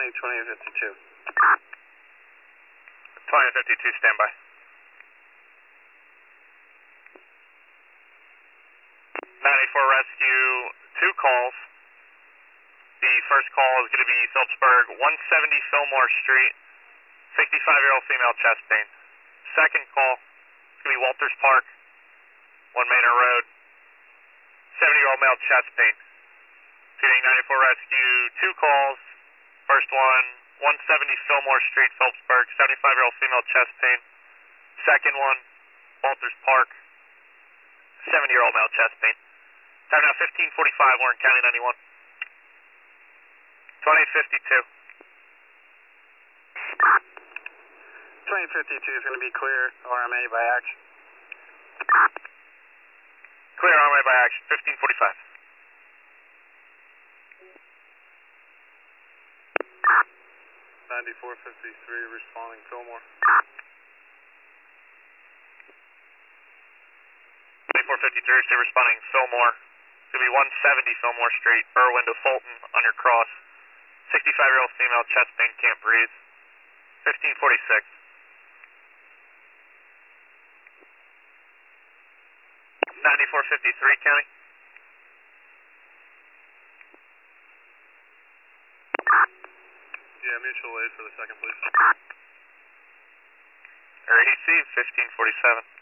2052. 2052, standby. 94 Rescue, 2 calls. The first call is going to be Phillipsburg, 170 Fillmore Street, 65-year-old female chest pain. Second call is going to be Walters Park, 1 Manor Road, 70-year-old male chest pain. Getting 94 Rescue, 2 calls. First one, 170 Fillmore Street, Phillipsburg, 75-year-old female chest pain. Second one, Walters Park, 70-year-old male chest pain. Time now 15:45, Warren County 91. 2052. 2052 is going to be clear, RMA by action. Clear RMA by action, 15:45. 9453 responding Fillmore. 9453 responding Fillmore. It's going to be 170 Fillmore Street, Irwin to Fulton on your cross. 65-year-old female chest pain, can't breathe. 15:46. 9453 County. Yeah, mutual aid for the second, please. REC, 15:47.